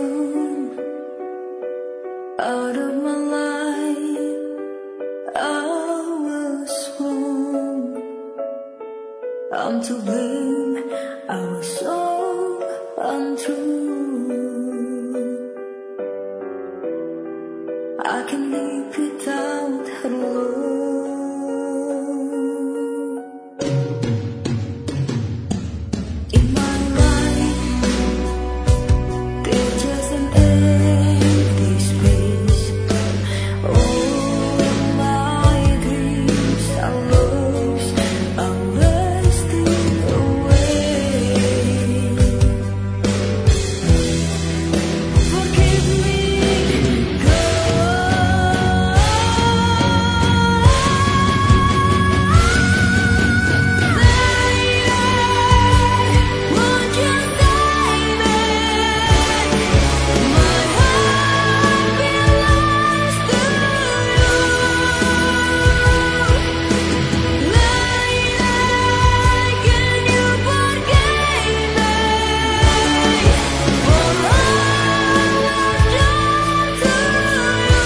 gone out of my life. I was wrong, I'm to blame. I was so untrue. I can live without her love. In my life, there's just an empty space. All my dreams are lost, I'm wasting away. Forgive me, won't you save me? My heart belongs to you. Lady, can you forgive me for all I've done to you?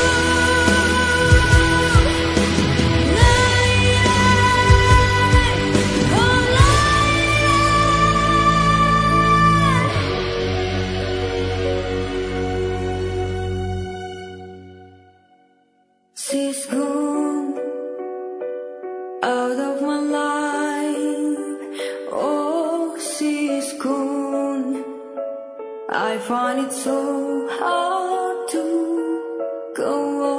She's gone out of my life. Oh, she's gone. I find it so hard to go on.